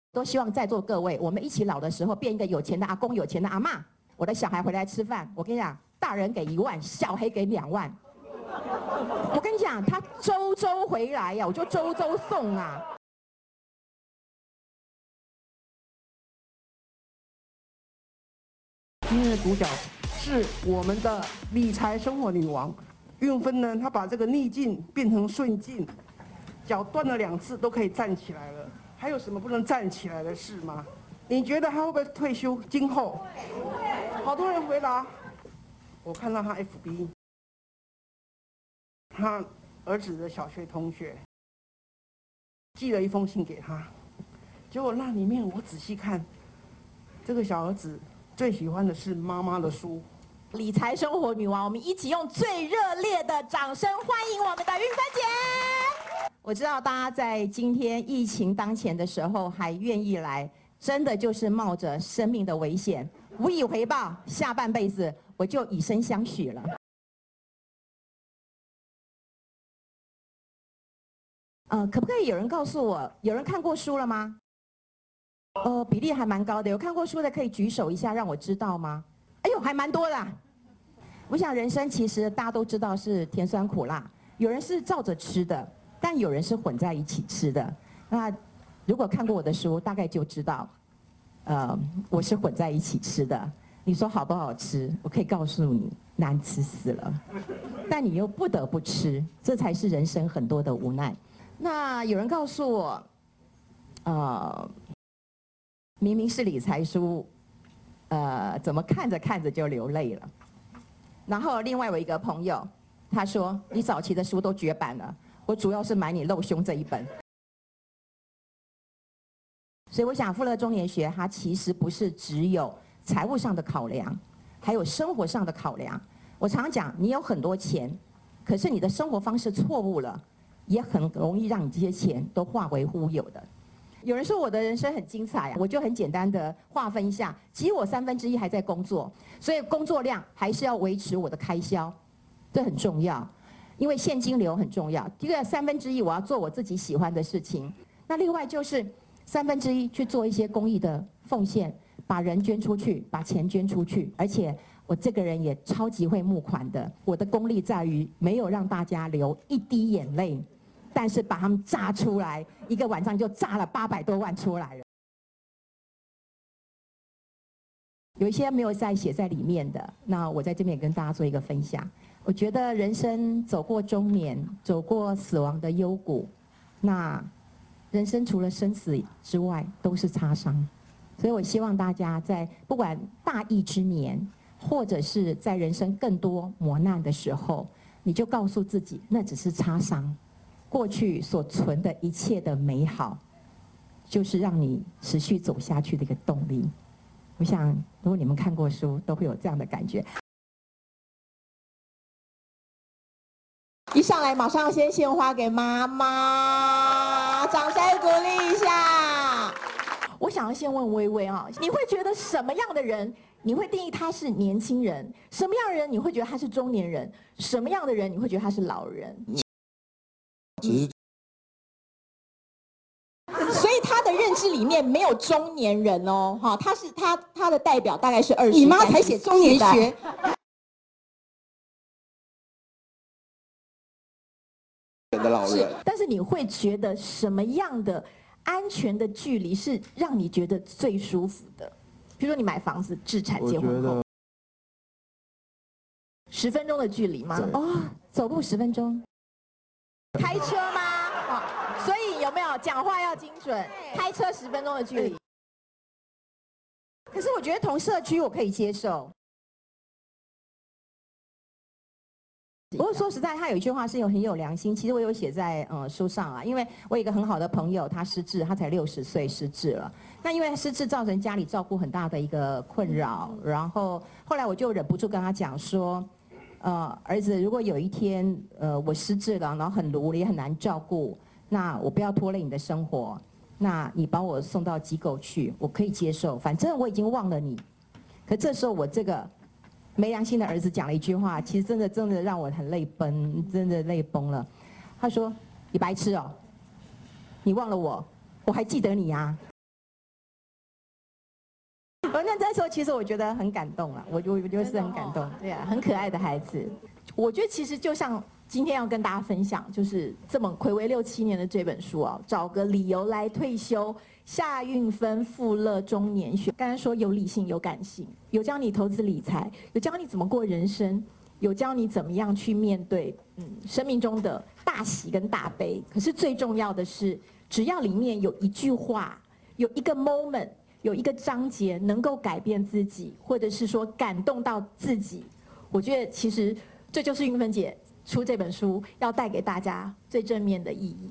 都希望在座各位，我们一起老的时候变一个有钱的阿公、有钱的阿嬷。我的小孩回来吃饭，我跟你讲，大人给1万，小孩给2万。我跟你讲，他周周回来呀，我就周周送啊。 今天的主角是我们的理财生活女王运芬呢，她把这个逆境变成顺境，脚断了2次都可以站起来了。还有什么不能站起来的事吗？你觉得她会不会退休？今后，好多人回答。我看到她 FB， 她儿子的小学同学寄了一封信给她，结果那里面我仔细看，这个小儿子最喜欢的是妈妈的书。 理财生活女王，我们一起用最热烈的掌声欢迎我们的运芬姐。我知道大家在今天疫情当前的时候还愿意来，真的就是冒着生命的危险，无以回报，下半辈子我就以身相许了。可不可以有人告诉我，有人看过书了吗？比例还蛮高的，有看过书的可以举手一下，让我知道吗？哎呦，还蛮多的啊。我想人生其实大家都知道是甜酸苦辣，有人是照着吃的，但有人是混在一起吃的。那如果看过我的书，大概就知道，我是混在一起吃的。你说好不好吃？我可以告诉你，难吃死了。但你又不得不吃，这才是人生很多的无奈。那有人告诉我，明明是理财书，怎么看着看着就流泪了？然后另外有一个朋友，他说你早期的书都绝版了，我主要是买你露胸这一本。所以我想富乐中年学它其实不是只有财务上的考量，还有生活上的考量。我常讲，你有很多钱，可是你的生活方式错误了，也很容易让你这些钱都化为乌有的。有人说我的人生很精彩啊，我就很简单的划分一下，其实我1/3还在工作，所以工作量还是要维持我的开销，这很重要，因为现金流很重要。第二1/3我要做我自己喜欢的事情，那另外就是1/3去做一些公益的奉献，把人捐出去，把钱捐出去，而且我这个人也超级会募款的，我的功力在于没有让大家流一滴眼泪。但是把他们炸出来，一个晚上就炸了800多万出来了。有一些没有再写在里面的，那我在这边也跟大家做一个分享。我觉得人生走过中年，走过死亡的幽谷，那人生除了生死之外，都是擦伤。所以我希望大家在不管大疫之年，或者是在人生更多磨难的时候，你就告诉自己，那只是擦伤。过去所存的一切的美好，就是让你持续走下去的一个动力。我想，如果你们看过书，都会有这样的感觉。一上来马上要先献花给妈妈，掌声鼓励一下。我想要先问薇薇啊，你会觉得什么样的人，你会定义他是年轻人？什么样的人你会觉得他是中年人？什么样的人你会觉得他是老人？ 其实， 所以他的认知里面没有中年人哦，哈，他的代表大概是20。 你妈才写中年学。 的老人， 但是你会觉得什么样的安全的距离是让你觉得最舒服的？比如说你买房子、置产、结婚后，10分钟的距离吗？哦，走路10分钟。开车吗？哦，所以有没有讲话要精准？开车10分钟的距离。可是我觉得同社区我可以接受。不过说实在，他有一句话是很有良心，其实我有写在书上啊。因为我有一个很好的朋友，他失智，他才60岁失智了。那因为失智造成家里照顾很大的一个困扰，然后后来我就忍不住跟他讲说，儿子，如果有一天我失智了，然后很鲁也很难照顾，那我不要拖累你的生活，那你把我送到机构去，我可以接受，反正我已经忘了你。可这时候我这个没良心的儿子讲了一句话，其实真的让我很泪奔，真的泪崩了。他说：“你白痴哦，你忘了我，我还记得你啊。” 我那时候其实我觉得很感动啊，我觉得是很感动， 对啊，很可爱的孩子。我觉得其实就像今天要跟大家分享，就是这么睽违6、7年的这本书啊，找个理由来退休。夏运芬富乐中年学，刚才说有理性有感性，有教你投资理财，有教你怎么过人生，有教你怎么样去面对生命中的大喜跟大悲。可是最重要的是，只要里面有一句话，有一个 moment， 有一个章节能够改变自己，或者是说感动到自己，我觉得其实这就是运芬姐出这本书要带给大家最正面的意义。